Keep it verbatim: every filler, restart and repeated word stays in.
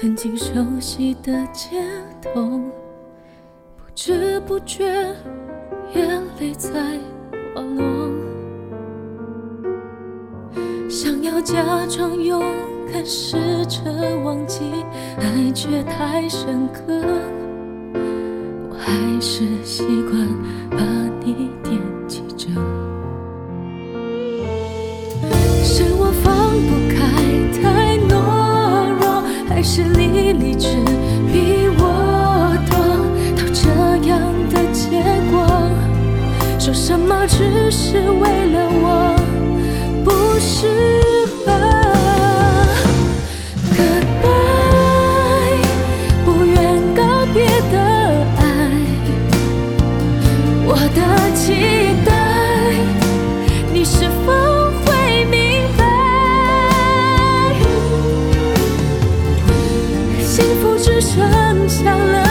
曾经熟悉的街头，不知不觉眼泪在滑落。想要假装勇敢，试着忘记，爱却太深刻。我还是习惯把你惦记着。是我放不开，太懦弱，还是你理智比我多？到这样的结果，说什么只是为了我，不适合。Goodbye， 不愿告别的爱，我的期待，你是否会明白？幸福只剩下了